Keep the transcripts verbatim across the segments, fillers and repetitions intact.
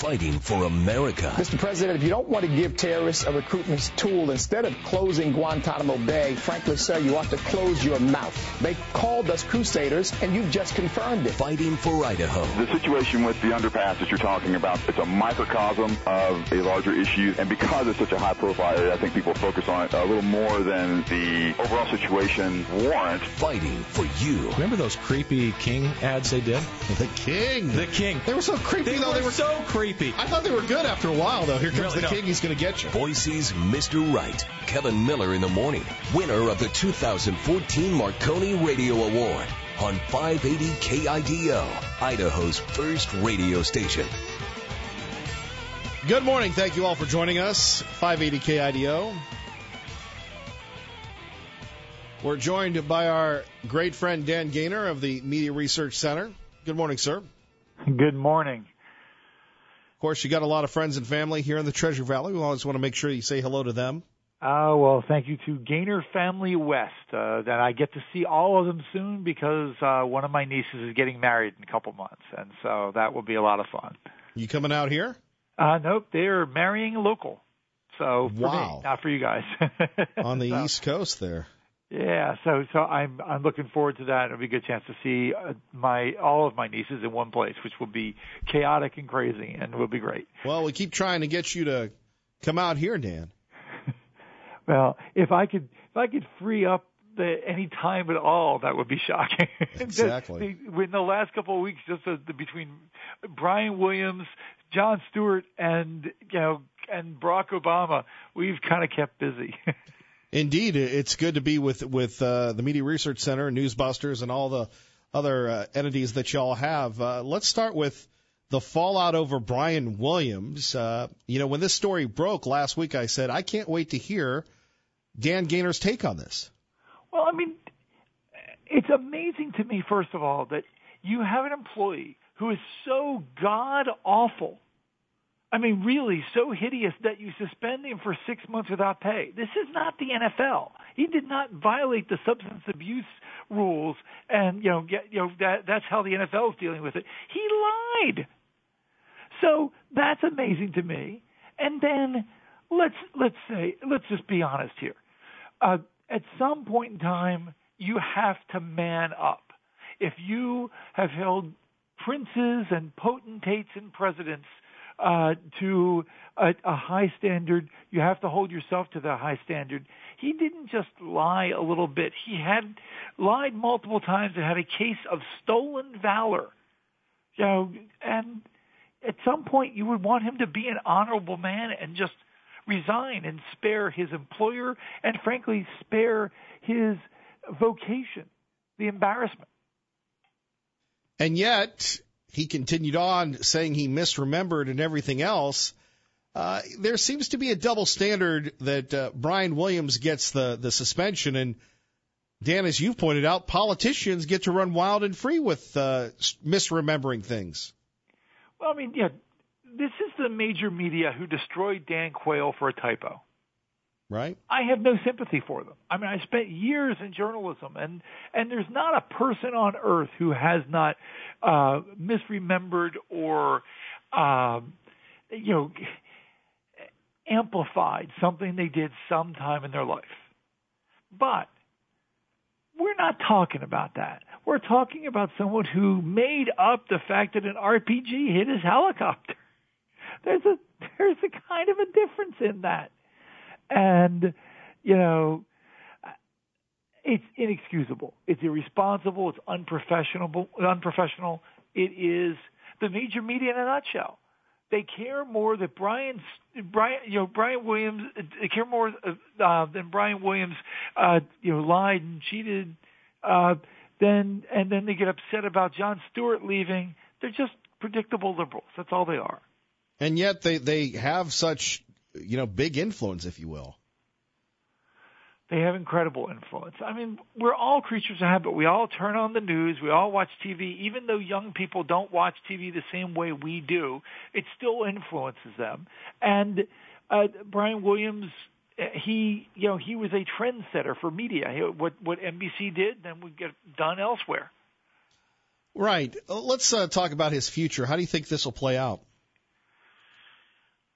fighting for America. Mister President, if you don't want to give terrorists a recruitment tool, instead of closing Guantanamo Bay, frankly, sir, you ought to close your mouth. They called us crusaders, and you've just confirmed it. Fighting for Idaho. The situation with the underpass that you're talking about, it's a microcosm of a larger issue, and because it's such a high-profile area, I think people focus on it a little more than the overall situation warrants. Fighting for you. Remember those creepy King ads they did? The King. The King. They were so creepy, They though. were They were so creepy. I thought they were good after a while, though. Here comes Really the don't. King. He's going to get you. Boise's Mister Right. Kevin Miller in the morning. Winner of the two thousand fourteen Marconi Radio Award on five eighty K I D O, Idaho's first radio station. Good morning. Thank you all for joining us. five eighty K I D O. We're joined by our great friend Dan Gaynor of the Media Research Center. Good morning, sir. Good morning. Of course, you got a lot of friends and family here in the Treasure Valley. We always want to make sure you say hello to them. Uh, well, thank you to Gaynor Family West, uh, that I get to see all of them soon because uh, one of my nieces is getting married in a couple months, and so that will be a lot of fun. You coming out here? Uh, nope, they're marrying local. So for Wow. me, not for you guys. On the So, East Coast there. Yeah, so so I'm I'm looking forward to that. It'll be a good chance to see uh, my all of my nieces in one place, which will be chaotic and crazy, and will be great. Well, we keep trying to get you to come out here, Dan. Well, if I could if I could free up the any time at all, that would be shocking. Exactly. the, in the last couple of weeks, just the, the, between Brian Williams, Jon Stewart, and you know, and Barack Obama, we've kind of kept busy. Indeed, it's good to be with with uh, the Media Research Center, Newsbusters, and all the other uh, entities that y'all have. Uh, let's start with the fallout over Brian Williams. Uh, you know, when this story broke last week, I said, I can't wait to hear Dan Gaynor's take on this. Well, I mean, it's amazing to me, first of all, that you have an employee who is so god-awful, I mean, really so hideous that you suspend him for six months without pay. This is not the N F L. He did not violate the substance abuse rules, and you know, get, you know that that's how the N F L is dealing with it. He lied. So that's amazing to me. And then let's let's say let's just be honest here. Uh, at some point in time, you have to man up. If you have held princes and potentates and presidents uh, to a, a high standard, you have to hold yourself to the high standard. He didn't just lie a little bit. He had lied multiple times and had a case of stolen valor. You know, and at some point you would want him to be an honorable man and just resign and spare his employer and, frankly, spare his vocation, the embarrassment. And yet, he continued on saying he misremembered and everything else. Uh, there seems to be a double standard that uh, Brian Williams gets the, the suspension. And, Dan, as you've pointed out, politicians get to run wild and free with uh, misremembering things. Well, I mean, yeah, this is the major media who destroyed Dan Quayle for a typo. Right. I have no sympathy for them. I mean, I spent years in journalism, and, and there's not a person on earth who has not uh, misremembered or, uh, you know, amplified something they did sometime in their life. But we're not talking about that. We're talking about someone who made up the fact that an R P G hit his helicopter. There's a there's a kind of a difference in that. And, you know, it's inexcusable. It's irresponsible. It's unprofessional. Unprofessional. It is the major media in a nutshell. They care more that Brian's Brian, you know, Brian Williams. They care more uh, than Brian Williams, uh, you know, lied and cheated. Uh, then and then they get upset about Jon Stewart leaving. They're just predictable liberals. That's all they are. And yet they they have such, you know, big influence, if you will. They have incredible influence. I mean, we're all creatures of habit. We all turn on the news. We all watch T V. Even though young people don't watch T V the same way we do, it still influences them. And uh, Brian Williams, he, you know, he was a trendsetter for media. He, what what N B C did, then would get done elsewhere. Right. Let's uh, talk about his future. How do you think this will play out?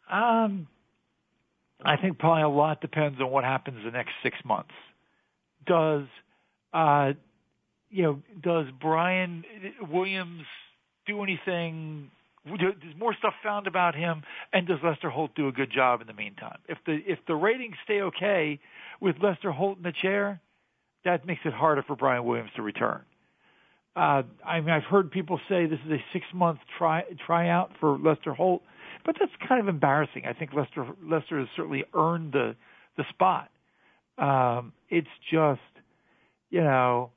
Um, I think probably a lot depends on what happens the next six months. Does, uh, you know, does Brian Williams do anything? There's more stuff found about him, and does Lester Holt do a good job in the meantime? If the if the ratings stay okay with Lester Holt in the chair, that makes it harder for Brian Williams to return. Uh, I mean, I've heard people say this is a six-month try tryout for Lester Holt, but that's kind of embarrassing. I think Lester Lester has certainly earned the the spot. Um, it's just, you know,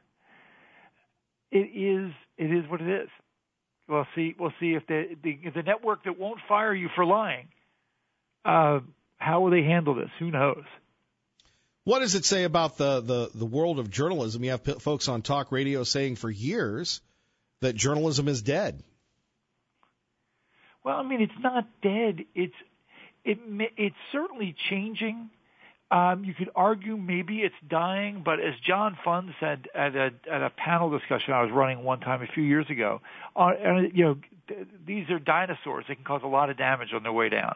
it is it is what it is. We'll see. We'll see if the the, the network that won't fire you for lying, uh, how will they handle this? Who knows? What does it say about the, the, the world of journalism? You have p- folks on talk radio saying for years that journalism is dead. Well, I mean, it's not dead. It's it it's certainly changing. Um, you could argue maybe it's dying, but as John Funn said at a at a panel discussion I was running one time a few years ago, uh, you know, th- these are dinosaurs. They can cause a lot of damage on their way down.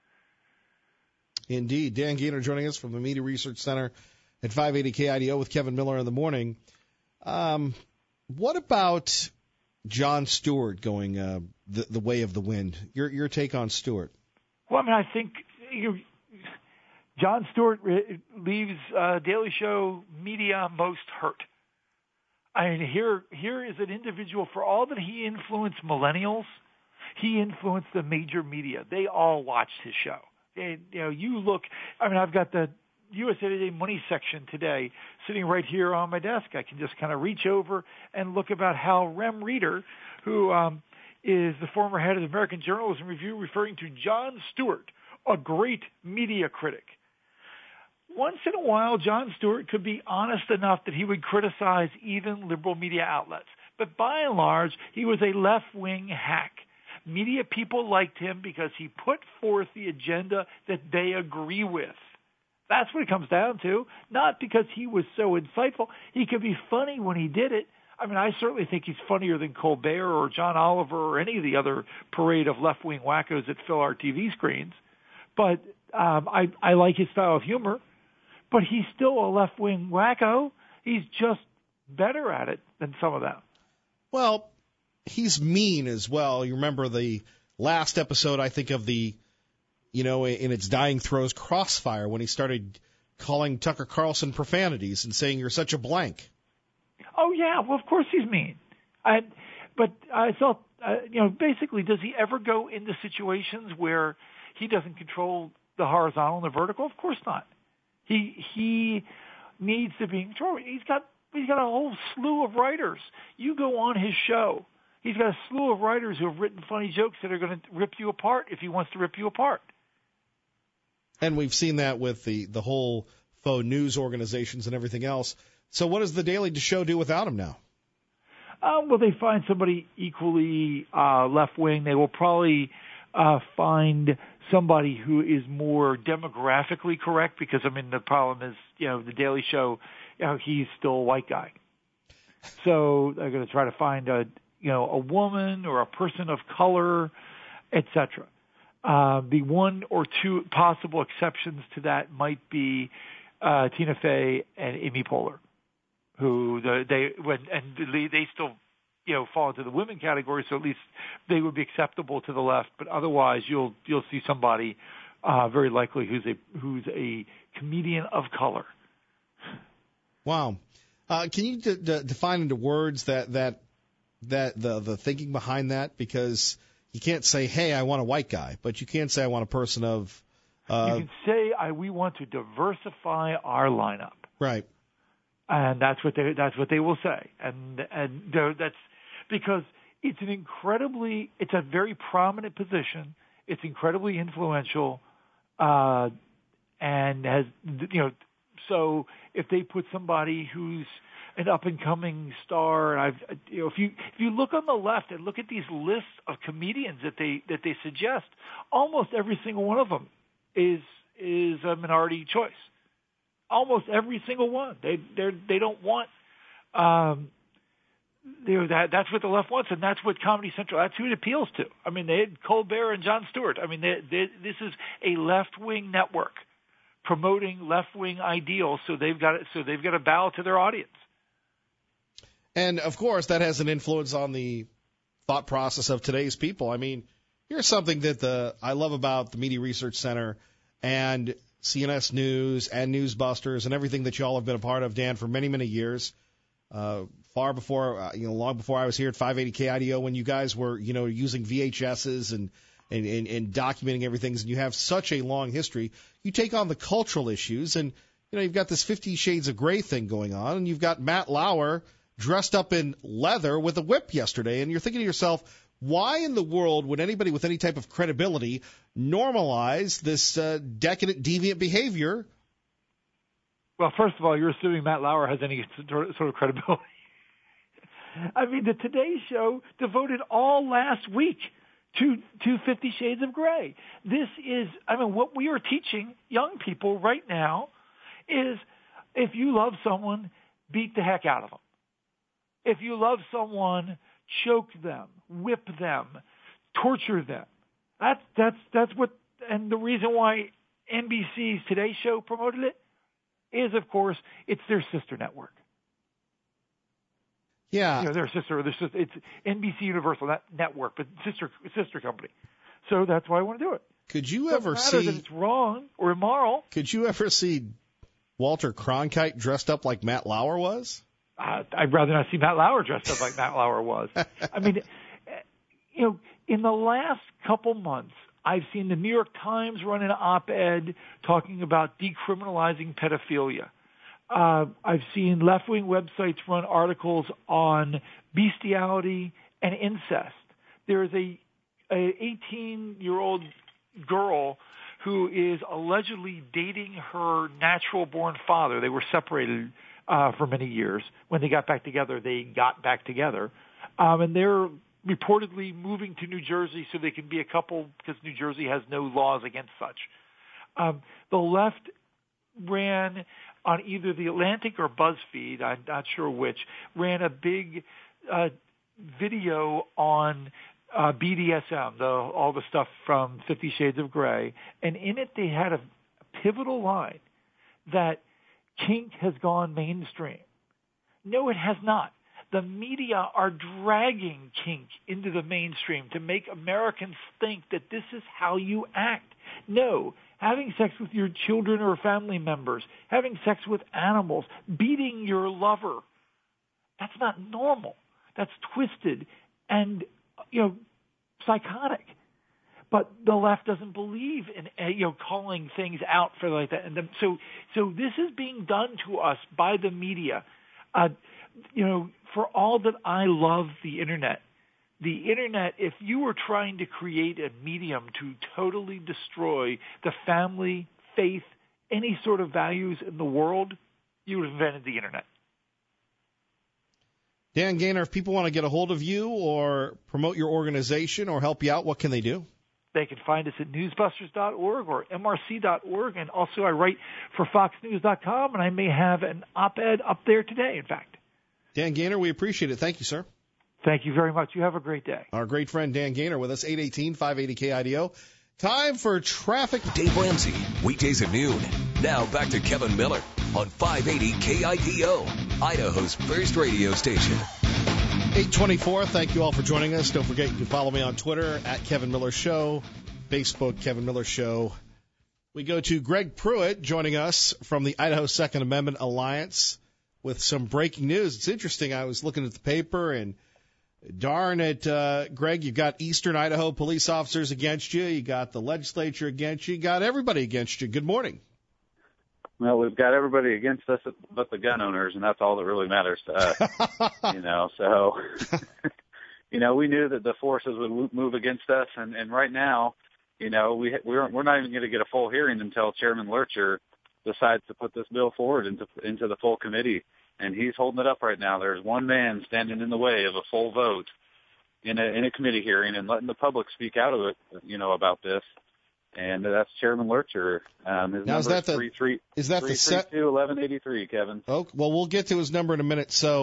Indeed. Dan Gaynor joining us from the Media Research Center at five eighty K I D O with Kevin Miller in the morning. Um, what about Jon Stewart going uh, the, the way of the wind? Your your take on Stewart? Well, I mean, I think you. Jon Stewart leaves uh, Daily Show media most hurt. I mean, here here is an individual, for all that he influenced millennials, he influenced the major media. They all watched his show. And, you know, you look, I mean, I've got the U S A Today Money section today sitting right here on my desk. I can just kind of reach over and look about how Rem Reeder, who um, is the former head of the American Journalism Review, referring to Jon Stewart, a great media critic. Once in a while, Jon Stewart could be honest enough that he would criticize even liberal media outlets. But by and large, he was a left-wing hack. Media people liked him because he put forth the agenda that they agree with. That's what it comes down to, not because he was so insightful. He could be funny when he did it. I mean, I certainly think he's funnier than Colbert or John Oliver or any of the other parade of left-wing wackos that fill our T V screens. But um, I, I like his style of humor. But he's still a left-wing wacko. He's just better at it than some of them. Well, he's mean as well. You remember the last episode, I think, of the, you know, in its dying throes, Crossfire, when he started calling Tucker Carlson profanities and saying, "You're such a blank." Oh, yeah. Well, of course he's mean. I, but I thought, uh, you know, basically, does he ever go into situations where he doesn't control the horizontal and the vertical? Of course not. He he needs to be in control. He's got he's got a whole slew of writers. You go on his show, he's got a slew of writers who have written funny jokes that are going to rip you apart if he wants to rip you apart. And we've seen that with the, the whole faux news organizations and everything else. So what does the Daily Show do without him now? Um, well, they find somebody equally uh, left-wing. They will probably uh, find somebody who is more demographically correct, because, I mean, the problem is, you know, the Daily Show, you know, he's still a white guy. So they're going to try to find a, you know, a woman or a person of color, et cetera. Uh, the one or two possible exceptions to that might be uh, Tina Fey and Amy Poehler, who the, they when and they still, you know, fall into the women category, so at least they would be acceptable to the left. But otherwise, you'll you'll see somebody uh, very likely who's a who's a comedian of color. Wow, uh, can you d- d- define into words that that that the the thinking behind that? Because you can't say, "Hey, I want a white guy," but you can say, "I want a person of." Uh, you can say, "I we want to diversify our lineup." Right. And that's what they that's what they will say, and and that's because it's an incredibly it's a very prominent position. It's incredibly influential, uh, and has you know. So if they put somebody who's an up and coming star, and I've you know if you if you look on the left and look at these lists of comedians that they that they suggest, almost every single one of them is is a minority choice. Almost every single one. They they they don't want um, you know, that that's what the left wants, and that's what Comedy Central, that's who it appeals to. I mean, they had Colbert and Jon Stewart. I mean, they, they, this is a left-wing network promoting left-wing ideals, so they've got so they've got to bow to their audience. And of course, that has an influence on the thought process of today's people. I mean, here's something that the I love about the Media Research Center and C N S News and Newsbusters and everything that you all have been a part of, Dan, for many, many years. Uh, far before, uh, you know, long before I was here at five eighty K I D O, when you guys were, you know, using V H S's and, and, and, and documenting everything, and you have such a long history, you take on the cultural issues, and, you know, you've got this Fifty Shades of Grey thing going on, and you've got Matt Lauer dressed up in leather with a whip yesterday, and you're thinking to yourself, why in the world would anybody with any type of credibility normalize this uh, decadent, deviant behavior? Well, first of all, you're assuming Matt Lauer has any sort of credibility. I mean, the Today Show devoted all last week to to Fifty Shades of Grey. This is, I mean, what we are teaching young people right now is if you love someone, beat the heck out of them. If you love someone, choke them, whip them, torture them. That's that's that's what, and the reason why N B C's Today Show promoted it is, of course, it's their sister network. Yeah, you know, their sister, their sister, it's N B C Universal that network, but sister sister company. So that's why I want to do it. Could you it ever see that it's wrong or immoral? Could you ever see Walter Cronkite dressed up like Matt Lauer was? Uh, I'd rather not see Matt Lauer dressed up like Matt Lauer was. I mean, you know, in the last couple months, I've seen the New York Times run an op-ed talking about decriminalizing pedophilia. Uh, I've seen left-wing websites run articles on bestiality and incest. There's a, a eighteen-year-old girl who is allegedly dating her natural-born father. They were separated uh, for many years. When they got back together, they got back together. Um, and they're reportedly moving to New Jersey so they can be a couple because New Jersey has no laws against such. Um, the left ran on either the Atlantic or BuzzFeed, I'm not sure which, ran a big uh, video on uh, B D S M, the, all the stuff from Fifty Shades of Grey, and in it they had a pivotal line that kink has gone mainstream. No, it has not. The media are dragging kink into the mainstream to make Americans think that this is how you act. No, having sex with your children or family members, having sex with animals, beating your lover, that's not normal. That's twisted and, you know, psychotic. But the left doesn't believe in, you know, calling things out for like that. And the, so, so this is being done to us by the media. Uh, you know, for all that I love the internet, the internet, if you were trying to create a medium to totally destroy the family, faith, any sort of values in the world, you would have invented the internet. Dan Gaynor, if people want to get a hold of you or promote your organization or help you out, what can they do? They can find us at newsbusters dot org or M R C dot org. And also I write for fox news dot com, and I may have an op-ed up there today, in fact. Dan Gaynor, we appreciate it. Thank you, sir. Thank you very much. You have a great day. Our great friend Dan Gaynor with us, eight eighteen, five eighty K I D O. Time for traffic. Dave Ramsey, weekdays at noon. Now back to Kevin Miller on five eighty K I D O, Idaho's first radio station. eight twenty-four, thank you all for joining us. Don't forget you can follow me on Twitter at Kevin Miller Show, Facebook Kevin Miller Show. We go to Greg Pruitt joining us from the Idaho Second Amendment Alliance with some breaking news. It's interesting. I was looking at the paper, and darn it, uh, Greg, you got Eastern Idaho police officers against you. You got the legislature against you. You got everybody against you. Good morning. Well, we've got everybody against us but the gun owners, and that's all that really matters to us. you know, so, you know, we knew that the forces would move against us, and, and right now, you know, we, we're, we're not even going to get a full hearing until Chairman Lurcher decides to put this bill forward into into the full committee, and he's holding it up right now. There's one man standing in the way of a full vote in a in a committee hearing and letting the public speak out of it, you know, about this, and that's Chairman Lurcher. Um, his now is that the three, three, is that three, the set eleven eighty-three, Kevin? Oh, well, we'll get to his number in a minute. So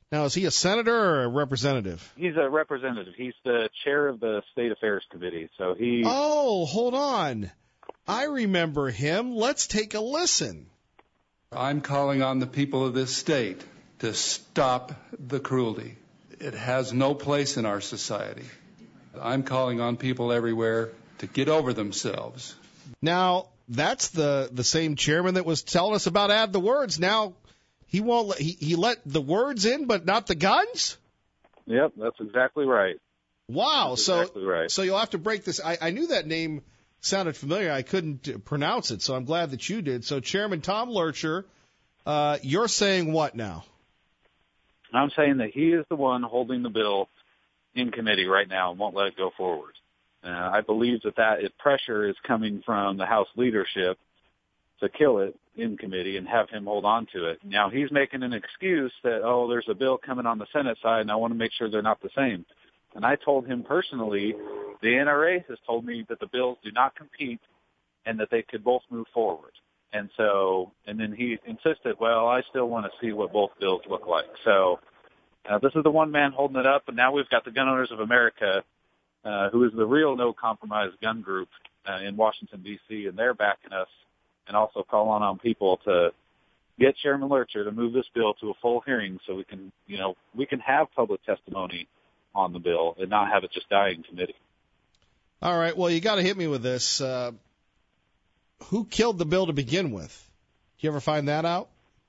Now, is he a senator or a representative? He's a representative. He's the chair of the State Affairs Committee. So he. Oh, hold on. I remember him. Let's take a listen. I'm calling on the people of this state to stop the cruelty. It has no place in our society. I'm calling on people everywhere to get over themselves. Now, that's the, the same chairman that was telling us about add the words. Now, he won't let, he, he let the words in, but not the guns? Yep, that's exactly right. Wow. That's so, exactly right. so you'll have to break this. I, I knew that name sounded familiar. I couldn't pronounce it, so I'm glad that you did. So, Chairman Tom Lurcher, uh, you're saying what now? I'm saying that he is the one holding the bill in committee right now and won't let it go forward. Uh, I believe that that pressure is coming from the House leadership to kill it in committee and have him hold on to it. Now, he's making an excuse that, oh, there's a bill coming on the Senate side, and I want to make sure they're not the same. And I told him personally, the N R A has told me that the bills do not compete and that they could both move forward. And so, and then he insisted, well, I still want to see what both bills look like. So uh, this is the one man holding it up, and now we've got the Gun Owners of America, uh, who is the real no-compromise gun group uh, in Washington, D C, and they're backing us and also calling on people to get Chairman Lurcher to move this bill to a full hearing so we can, you know, we can have public testimony on the bill and not have it just die in committee. All right, well, you got to hit me with this. Uh, who killed the bill to begin with? Did you ever find that out?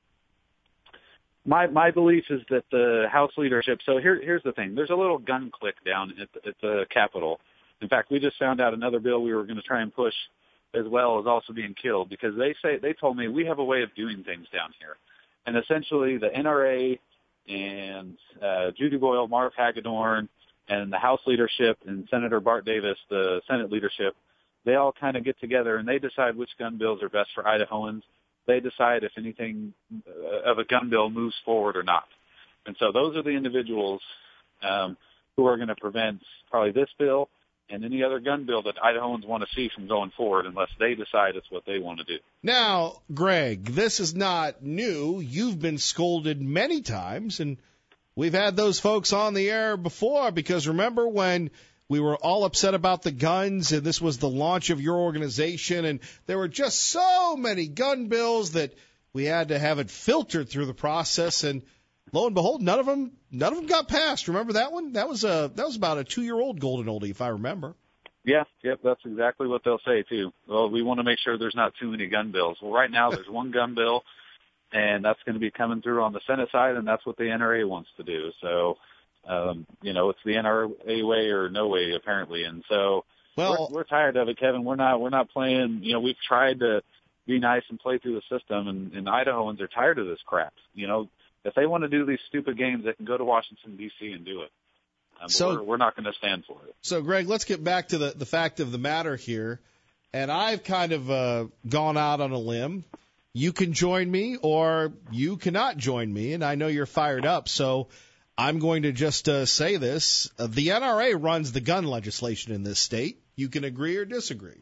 My my belief is that the House leadership. So here here's the thing. There's a little gun clique down at the, at the Capitol. In fact, we just found out another bill we were going to try and push as well is also being killed because they say they told me we have a way of doing things down here, and essentially the N R A and uh, Judy Boyle, Marv Hagedorn, and the House leadership and Senator Bart Davis, the Senate leadership, they all kind of get together and they decide which gun bills are best for Idahoans. They decide if anything of a gun bill moves forward or not. And so those are the individuals um, who are going to prevent probably this bill and any other gun bill that Idahoans want to see from going forward unless they decide it's what they want to do. Now, Greg, this is not new. You've been scolded many times, and we've had those folks on the air before because remember when we were all upset about the guns, and this was the launch of your organization, and there were just so many gun bills that we had to have it filtered through the process, and lo and behold, none of them, none of them got passed. Remember that one? That was a that was about a two-year-old golden oldie, if I remember. Yeah, yep, that's exactly what they'll say too. Well, we want to make sure there's not too many gun bills. Well, right now there's one gun bill, and that's going to be coming through on the Senate side, and that's what the N R A wants to do. So. Um, you know, it's the N R A way or no way, apparently, and so well, we're, we're tired of it, Kevin. We're not, we're not playing. You know, we've tried to be nice and play through the system, and, and Idahoans are tired of this crap. You know, if they want to do these stupid games, they can go to Washington D C and do it. Um, so we're, we're not going to stand for it. So, Greg, let's get back to the the fact of the matter here, and I've kind of uh, gone out on a limb. You can join me, or you cannot join me, and I know you're fired up, so. I'm going to just uh, say this. Uh, the N R A runs the gun legislation in this state. You can agree or disagree.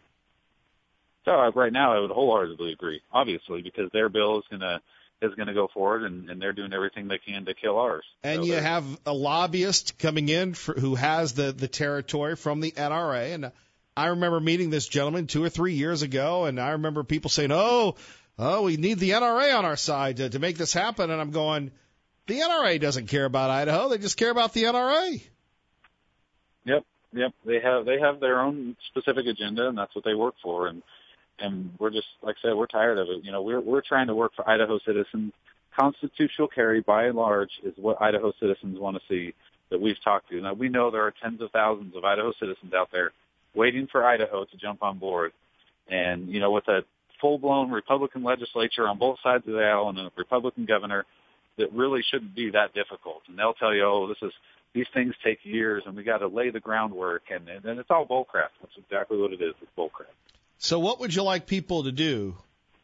So uh, right now I would wholeheartedly agree, obviously, because their bill is going to is going to go forward, and, and they're doing everything they can to kill ours. And so you have a lobbyist coming in for, who has the, the territory from the N R A. And I remember meeting this gentleman two or three years ago, and I remember people saying, oh, oh, we need the N R A on our side to, to make this happen. And I'm going, the N R A doesn't care about Idaho. They just care about the N R A. Yep, yep. They have they have their own specific agenda, and that's what they work for. And and we're just, like I said, we're tired of it. You know, we're we're trying to work for Idaho citizens. Constitutional carry, by and large, is what Idaho citizens want to see that we've talked to. Now, we know there are tens of thousands of Idaho citizens out there waiting for Idaho to jump on board. And, you know, with a full-blown Republican legislature on both sides of the aisle and a Republican governor, that really shouldn't be that difficult. And they'll tell you, oh, this is these things take years, and we got to lay the groundwork, and, and it's all bullcrap. That's exactly what it is. It's bullcrap. So what would you like people to do?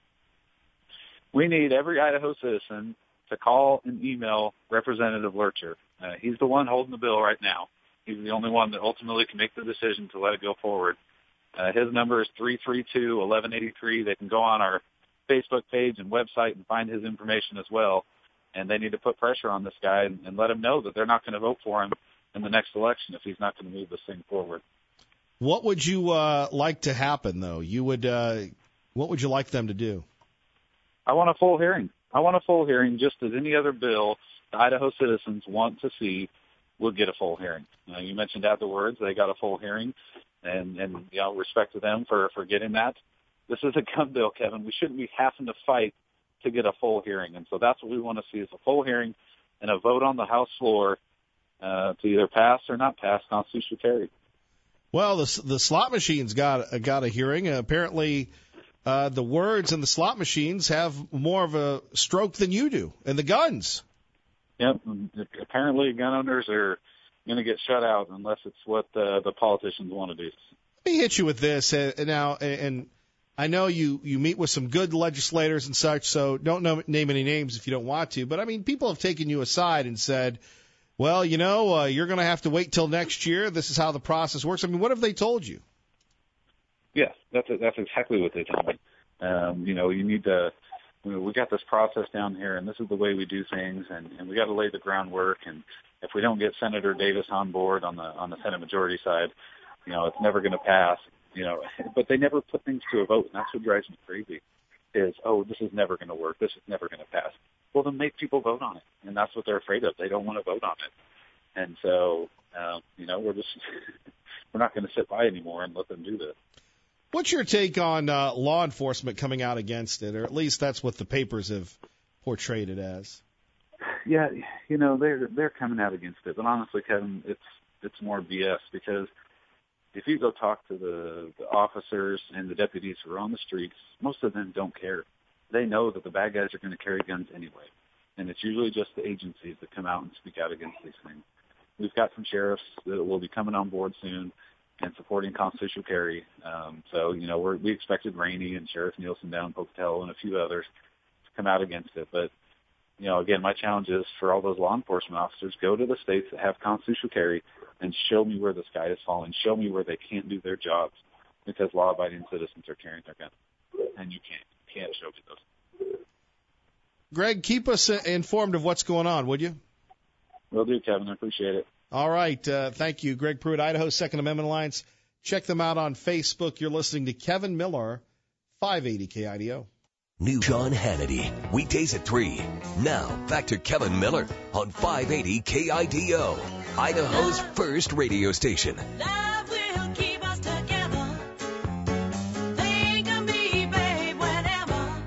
We need every Idaho citizen to call and email Representative Lurcher. Uh, he's the one holding the bill right now. He's the only one that ultimately can make the decision to let it go forward. Uh, his number is three three two, one one eight three. They can go on our Facebook page and website and find his information as well. and they need to put pressure on this guy and, and let him know that they're not going to vote for him in the next election if he's not going to move this thing forward. What would you uh, like to happen, though? You would, uh, what would you like them to do? I want a full hearing. I want a full hearing, just as any other bill the Idaho citizens want to see will get a full hearing. Uh, you mentioned afterwards they got a full hearing, and, and you know, respect to them for, for getting that. This is a gun bill, Kevin. We shouldn't be having to fight to get a full hearing, and so that's what we want to see is a full hearing and a vote on the House floor uh, to either pass or not pass constitutional carry. Well, the the slot machines got uh, got a hearing. Uh, apparently, uh, the words in the slot machines have more of a stroke than you do, and the guns. Yep. Apparently, gun owners are going to get shut out unless it's what the, the politicians want to do. Let me hit you with this uh, now, and I know you, you meet with some good legislators and such, so don't know, name any names if you don't want to. But, I mean, people have taken you aside and said, well, you know, uh, you're going to have to wait till next year. This is how the process works. I mean, what have they told you? Yes, that's that's exactly what they told me. Um, you know, you need to – we got this process down here, and this is the way we do things, and, and we got to lay the groundwork. And if we don't get Senator Davis on board on the on the Senate majority side, you know, it's never going to pass. You know, but they never put things to a vote, and that's what drives me crazy. Is oh, this is never going to work. This is never going to pass. Well, then make people vote on it, and that's what they're afraid of. They don't want to vote on it, and so uh, you know, we're just we're not going to sit by anymore and let them do this. What's your take on uh, law enforcement coming out against it, or at least that's what the papers have portrayed it as? Yeah, you know, they're they're coming out against it, but honestly, Kevin, it's it's more B S because if you go talk to the, the officers and the deputies who are on the streets, most of them don't care. They know that the bad guys are going to carry guns anyway, and it's usually just the agencies that come out and speak out against these things. We've got some sheriffs that will be coming on board soon and supporting constitutional carry. Um, so, you know, we're, we expected Rainey and Sheriff Nielsen down in Pocatello and a few others to come out against it. But, you know, again, my challenge is for all those law enforcement officers, go to the states that have constitutional carry and show me where the sky is falling. Show me where they can't do their jobs because law-abiding citizens are carrying their guns. And you can't. You can't show me those. Greg, keep us informed of what's going on, would you? Will do, Kevin. I appreciate it. All right. Uh, thank you, Greg Pruitt, Idaho Second Amendment Alliance. Check them out on Facebook. You're listening to Kevin Miller, five eighty K I D O. New Sean Hannity, weekdays at three. Now, back to Kevin Miller on five eighty K I D O, Idaho's first radio station. Love will keep us together. Think of me, babe, whenever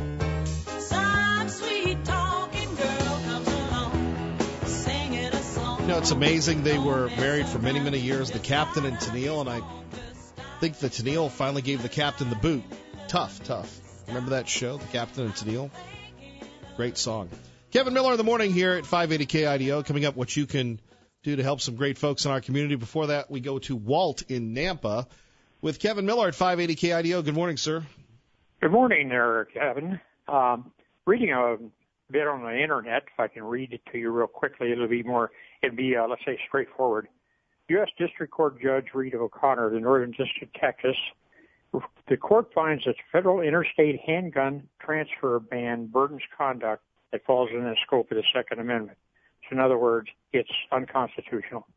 some sweet talking girl comes along, singing a song. You know, it's amazing. They were married for many, many years, the captain and Tennille, and I think that Tennille finally gave the captain the boot. Tough, tough. Remember that show, The Captain and Tennille? Great song. Kevin Miller in the morning here at five eighty K I D O. Coming up, what you can do to help some great folks in our community. Before that, we go to Walt in Nampa with Kevin Miller at five eighty K I D O. Good morning, sir. Good morning there, Kevin. Um, reading a bit on the internet, if I can read it to you real quickly, it'll be more, it'll be, uh, let's say, straightforward. U S District Court Judge Rita O'Connor of the Northern District of Texas. The court finds that federal interstate handgun transfer ban burdens conduct that falls within the scope of the Second Amendment. So in other words, it's unconstitutional.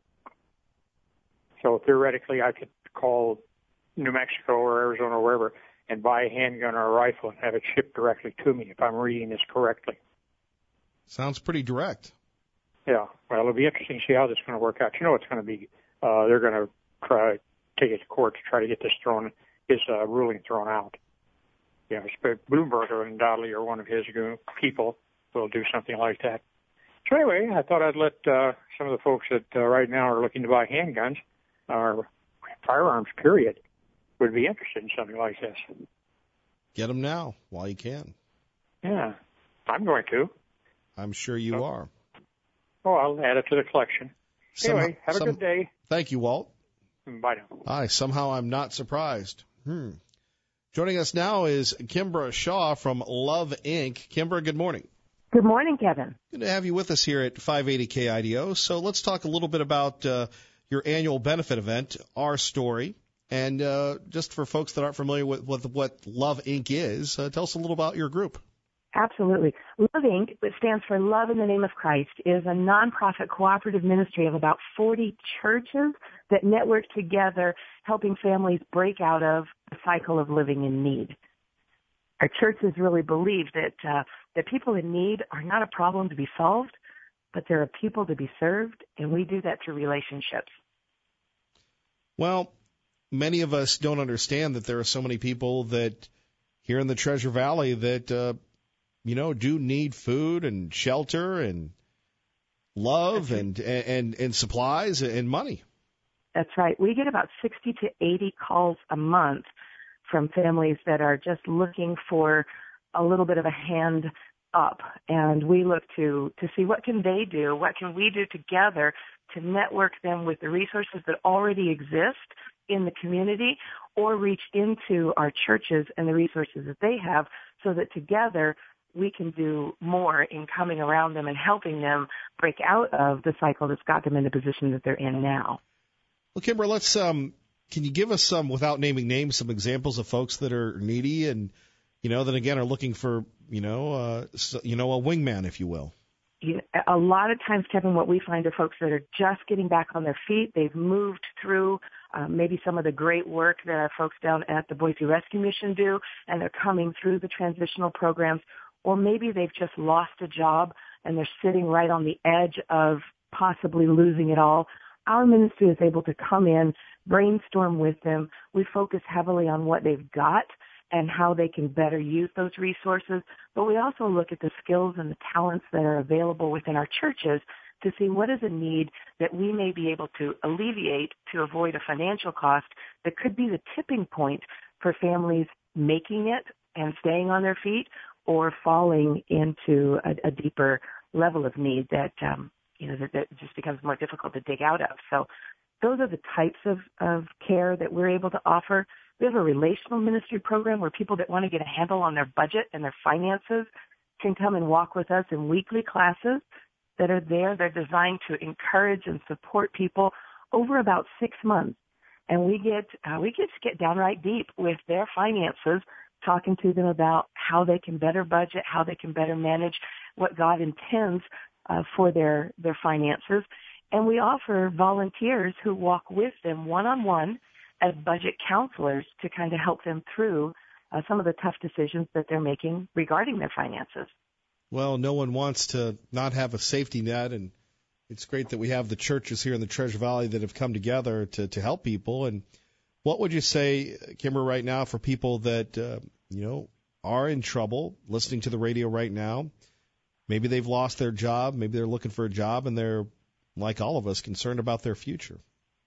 So theoretically, I could call New Mexico or Arizona or wherever and buy a handgun or a rifle and have it shipped directly to me if I'm reading this correctly. Sounds pretty direct. Yeah. Well, it'll be interesting to see how this is going to work out. You know, it's going to be, uh, they're going to try to take it to court to try to get this thrown his uh, ruling thrown out. Yeah, Bloomberg or undoubtedly or one of his people will do something like that. So anyway, I thought I'd let uh, some of the folks that uh, right now are looking to buy handguns or firearms, period, would be interested in something like this. Get them now while you can. Yeah, I'm going to. I'm sure you so, are. Oh, I'll add it to the collection. Somehow, anyway, have a some, good day. Thank you, Walt. Bye now. Hi, somehow I'm not surprised. Hmm. Joining us now is Kimbra Shaw from Love Incorporated. Kimbra, good morning. Good morning, Kevin. Good to have you with us here at five eighty K I D O. So let's talk a little bit about uh, your annual benefit event, Our Story. And uh, just for folks that aren't familiar with, with what Love Incorporated is, uh, tell us a little about your group. Absolutely. Love Incorporated, which stands for Love in the Name of Christ, is a nonprofit cooperative ministry of about forty churches that network together, helping families break out of the cycle of living in need. Our churches really believe that uh, that people in need are not a problem to be solved, but they're a people to be served, and we do that through relationships. Well, many of us don't understand that there are so many people that here in the Treasure Valley that, uh, you know, do need food and shelter and love and, and, and supplies and money. That's right. We get about sixty to eighty calls a month from families that are just looking for a little bit of a hand up. And we look to, to see what can they do, what can we do together to network them with the resources that already exist in the community, or reach into our churches and the resources that they have, so that together we can do more in coming around them and helping them break out of the cycle that's got them in the position that they're in now. Well, Kimber, let's, um, can you give us some, without naming names, some examples of folks that are needy and, you know, that again are looking for, you know, uh, you know, a wingman, if you will? You, a lot of times, Kevin, what we find are folks that are just getting back on their feet. They've moved through uh, maybe some of the great work that our folks down at the Boise Rescue Mission do, and they're coming through the transitional programs. Or maybe they've just lost a job and they're sitting right on the edge of possibly losing it all. Our ministry is able to come in, brainstorm with them. We focus heavily on what they've got and how they can better use those resources. But we also look at the skills and the talents that are available within our churches to see what is a need that we may be able to alleviate to avoid a financial cost that could be the tipping point for families making it and staying on their feet, or falling into a, a deeper level of need that, um, you know, that, that just becomes more difficult to dig out of. So those are the types of, of care that we're able to offer. We have a relational ministry program where people that want to get a handle on their budget and their finances can come and walk with us in weekly classes that are there. They're designed to encourage and support people over about six months. And we get, uh, we get to get downright deep with their finances, talking to them about how they can better budget, how they can better manage what God intends uh, for their, their finances. And we offer volunteers who walk with them one-on-one as budget counselors to kind of help them through uh, some of the tough decisions that they're making regarding their finances. Well, no one wants to not have a safety net, and it's great that we have the churches here in the Treasure Valley that have come together to, to help people. And what would you say, Kimber, right now for people that, uh, you know, are in trouble listening to the radio right now? Maybe they've lost their job. Maybe they're looking for a job, and they're, like all of us, concerned about their future.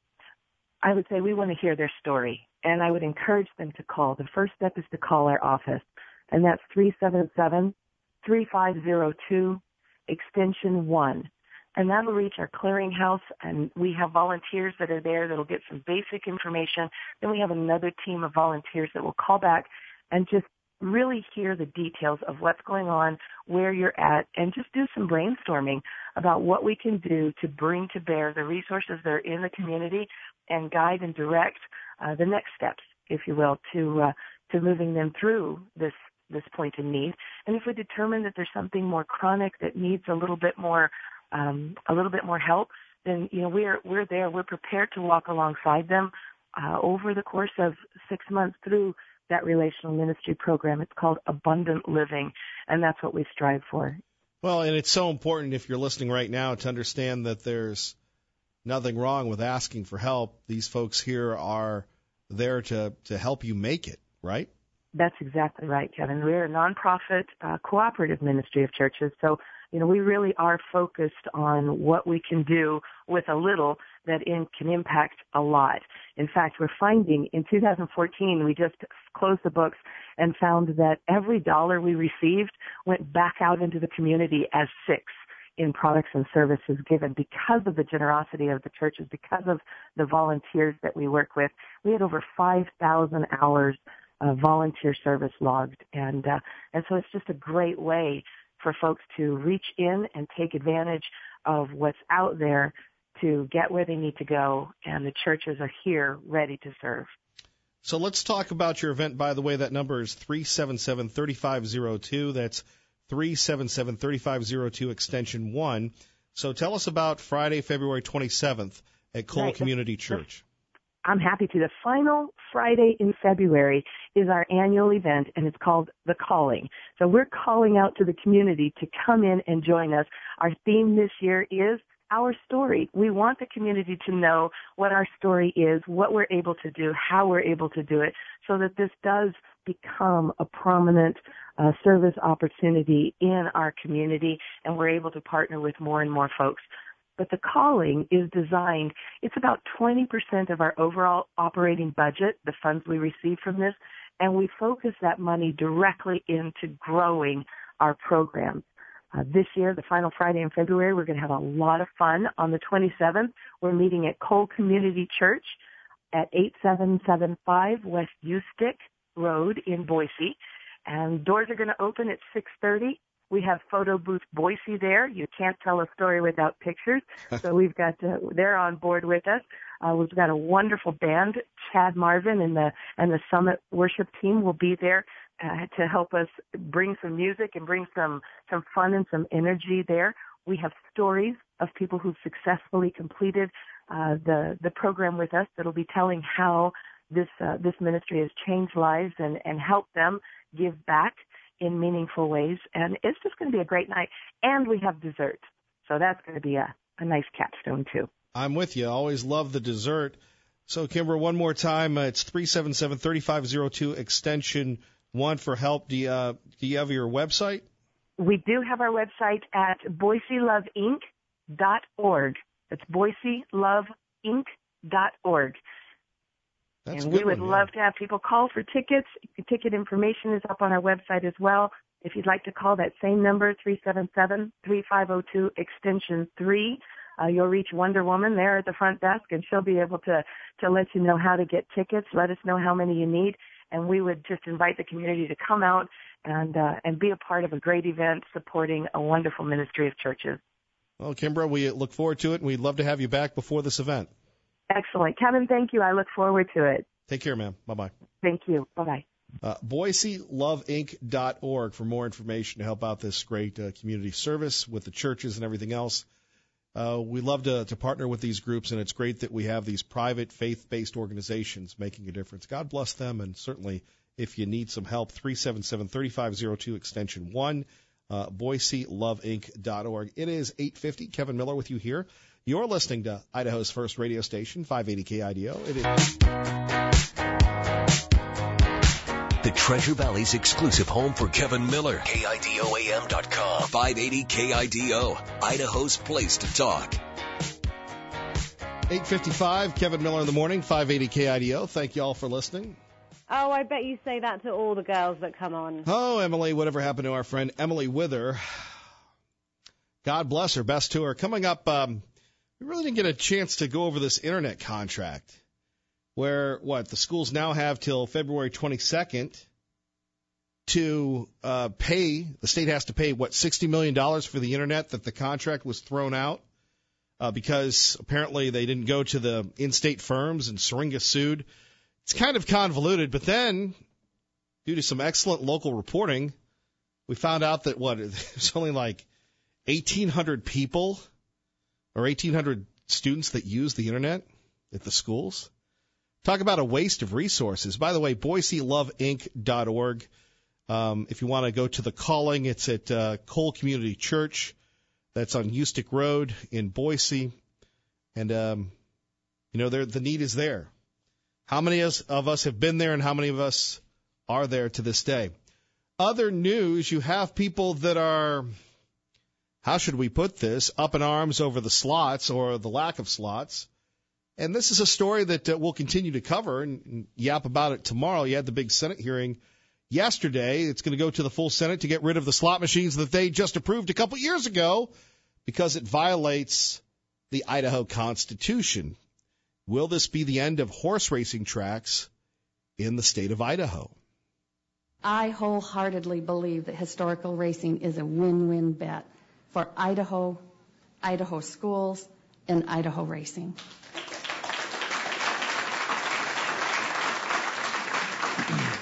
I would say we want to hear their story, and I would encourage them to call. The first step is to call our office, and that's three seven seven, three five zero two, extension one. And that'll reach our clearinghouse, and we have volunteers that are there that'll get some basic information. Then we have another team of volunteers that will call back and just really hear the details of what's going on, where you're at, and just do some brainstorming about what we can do to bring to bear the resources that are in the community and guide and direct uh, the next steps, if you will, to uh, to moving them through this this point in need. And if we determine that there's something more chronic that needs a little bit more Um, a little bit more help, then, you know, we're, we're there. We're prepared to walk alongside them uh, over the course of six months through that relational ministry program. It's called Abundant Living, and that's what we strive for. Well, and it's so important, if you're listening right now, to understand that there's nothing wrong with asking for help. These folks here are there to, to help you make it, right? That's exactly right, Kevin. We're a nonprofit uh, cooperative ministry of churches, so you know, we really are focused on what we can do with a little that in, can impact a lot. In fact, we're finding in two thousand fourteen, we just closed the books and found that every dollar we received went back out into the community as six in products and services given because of the generosity of the churches, because of the volunteers that we work with. We had over five thousand hours of volunteer service logged, and uh, and so it's just a great way for folks to reach in and take advantage of what's out there to get where they need to go, and the churches are here ready to serve. So let's talk about your event. By the way, that number is three seven seven, three five zero two. That's three seven seven, three five zero two, extension one. So tell us about Friday, February twenty-seventh at Cole Right. Community Church. I'm happy to. The final Friday in February is our annual event, and it's called The Calling. So we're calling out to the community to come in and join us. Our theme this year is Our Story. We want the community to know what our story is, what we're able to do, how we're able to do it, so that this does become a prominent uh, service opportunity in our community, and we're able to partner with more and more folks. But the calling is designed, it's about twenty percent of our overall operating budget, the funds we receive from this, and we focus that money directly into growing our programs. Uh, this year, the final Friday in February, we're going to have a lot of fun. On the twenty-seventh, we're meeting at Cole Community Church at eight seven seven five West Ustick Road in Boise. And doors are going to open at six thirty. We have Photo Booth Boise there. You can't tell a story without pictures. So we've got, uh, they're on board with us. Uh, we've got a wonderful band. Chad Marvin and the, and the Summit Worship team will be there uh, to help us bring some music and bring some, some fun and some energy there. We have stories of people who've successfully completed uh, the, the program with us that'll be telling how this, uh, this ministry has changed lives and, and helped them give back in meaningful ways, and it's just going to be a great night. And we have dessert, so that's going to be a, a nice capstone, too. I'm with you. I always love the dessert. So, Kimber, one more time, uh, it's three seven seven, three five zero two, extension one for help. Do you, uh, do you have your website? We do have our website at boise love inc dot org. It's boise love inc dot org. That's and a we good would one, yeah. love to have people call for tickets. Ticket information is up on our website as well. If you'd like to call that same number, three seven seven, three five zero two, extension three, uh, you'll reach Wonder Woman there at the front desk, and she'll be able to, to let you know how to get tickets, let us know how many you need, and we would just invite the community to come out and, uh, and be a part of a great event supporting a wonderful ministry of churches. Well, Kimber, we look forward to it, and we'd love to have you back before this event. Excellent. Kevin, thank you. I look forward to it. Take care, ma'am. Bye-bye. Thank you. Bye-bye. Uh, boise love inc dot org for more information to help out this great uh, community service with the churches and everything else. Uh, we love to, to partner with these groups, and it's great that we have these private, faith-based organizations making a difference. God bless them, and certainly if you need some help, three seven seven, three five zero two, extension one, uh, boise love inc dot org. It is eight fifty. Kevin Miller with you here. You're listening to Idaho's first radio station, five eighty K I D O. It is The Treasure Valley's exclusive home for Kevin Miller. K I D O A M dot com. five eighty K I D O. Idaho's place to talk. eight fifty-five, Kevin Miller in the morning, five eighty K I D O. Thank you all for listening. Oh, I bet you say that to all the girls that come on. Oh, Emily, whatever happened to our friend Emily Wither? God bless her. Best to her. Coming up, um, we really didn't get a chance to go over this internet contract where, what, the schools now have till February twenty-second to uh, pay, the state has to pay, what, sixty million dollars for the internet, that the contract was thrown out uh, because apparently they didn't go to the in-state firms and Syringa sued. It's kind of convoluted, but then, due to some excellent local reporting, we found out that, what, there's only like eighteen hundred people or eighteen hundred students that use the internet at the schools. Talk about a waste of resources. By the way, boise love inc dot org. Um, if you want to go to the calling, it's at uh, Cole Community Church. That's on Ustick Road in Boise. And, um, you know, there, the need is there. How many of us have been there and how many of us are there to this day? Other news, you have people that are, how should we put this, up in arms over the slots or the lack of slots. And this is a story that uh, we'll continue to cover and, and yap about it tomorrow. You had the big Senate hearing yesterday. It's going to go to the full Senate to get rid of the slot machines that they just approved a couple years ago because it violates the Idaho Constitution. Will this be the end of horse racing tracks in the state of Idaho? I wholeheartedly believe that historical racing is a win-win bet for Idaho, Idaho schools, and Idaho racing.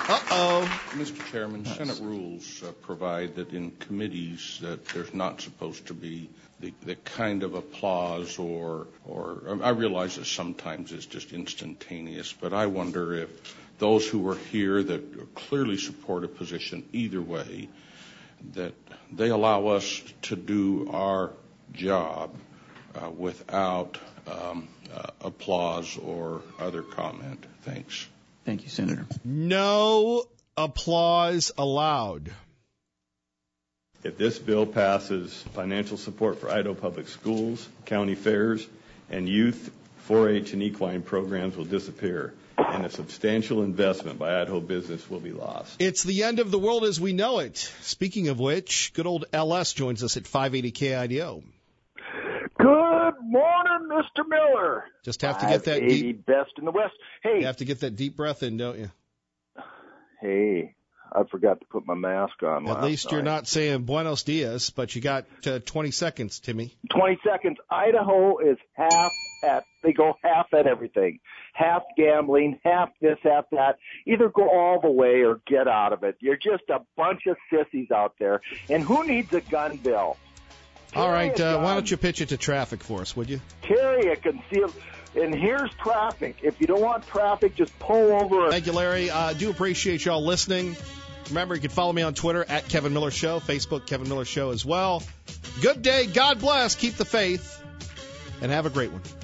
Uh-oh. Mister Chairman, Senate rules uh, provide that in committees that there's not supposed to be the, the kind of applause or, or I realize that sometimes it's just instantaneous, but I wonder if those who are here that clearly support a position either way, that they allow us to do our job uh, without um, uh, applause or other comment. Thanks. Thank you, Senator. No applause allowed. If this bill passes, financial support for Idaho Public Schools, county fairs, and youth four H and equine programs will disappear, and a substantial investment by Idaho business will be lost. It's the end of the world as we know it. Speaking of which, good old L S joins us at five eighty K I D O. Good morning, Mister Miller. Just have to get that deep, best in the West. Hey, you have to get that deep breath in, don't you? Hey, I forgot to put my mask on. At least night. You're not saying Buenos Dias, but you got uh, twenty seconds, Timmy. twenty seconds. Idaho is half at, they go half at everything. Half gambling, half this, half that. Either go all the way or get out of it. You're just a bunch of sissies out there. And who needs a gun bill? All right, uh, why don't you pitch it to traffic for us, would you? Carry a concealed. And here's traffic. If you don't want traffic, just pull over. Thank you, Larry. I uh, do appreciate y'all listening. Remember, you can follow me on Twitter at Kevin Miller Show, Facebook Kevin Miller Show as well. Good day. God bless. Keep the faith. And have a great one.